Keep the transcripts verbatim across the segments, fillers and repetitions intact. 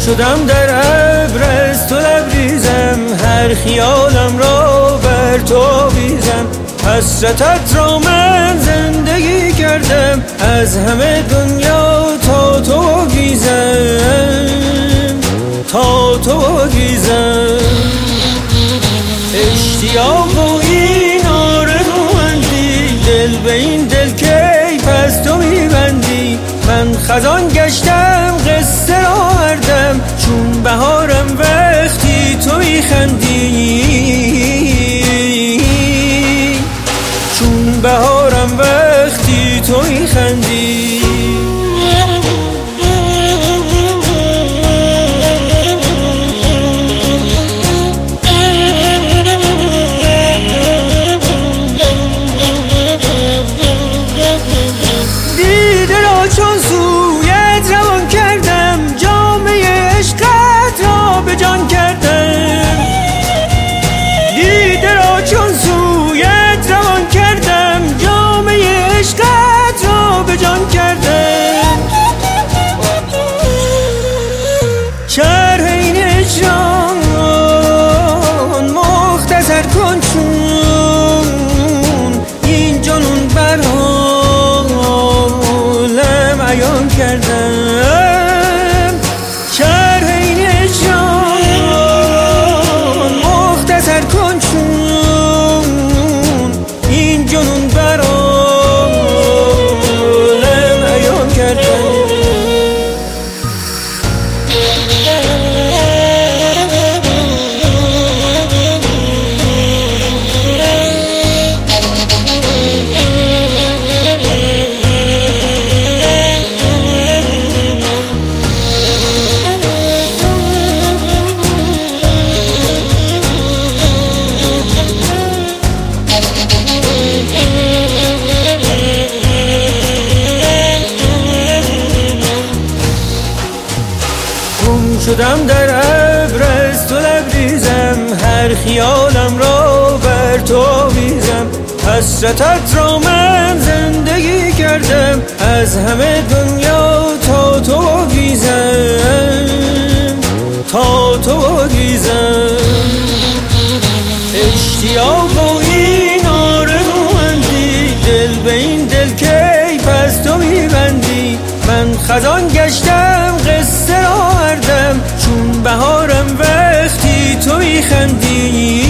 شدم در ابر از تو لبریزم، هر خیالم را بر تو بیزم. حسرتت را من زندگی کردم، از همه دنیا تا تو گیزم، تا تو گیزم. اشتیاق و این آرزومندی، دل به این دل کی پس تو میبندی. من خزان گشتم قصه را آوردم، چون بهارم وقتی تو میخندی، چون بهارم وقتی تو میخندی. چون سویت روان کردم، جامعه عشقت را به جان کردم. دیده را چون سویت روان کردم، جامعه عشقت را به جان کردم. شرح این اجران مختصر کن، چون این جنون برها بیان کردم. شرح این اجران مختصر کن، چون این جنون بر عالم عیان کردم. شدم در ابر از تو لبریزم، هر خیالم را بر تو بیزم. حسرتت را من زندگی کردم، از همه دنیا تا تو گیزم، تا تو گیزم. اشتیاق و این آرزومندی، دل به این دل کی پس تو میبندی. من خزان گشتم قصه را آوردم، چون بهارم وقتی تو میخندی،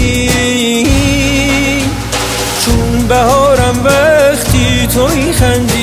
چون بهارم وقتی تو میخندی.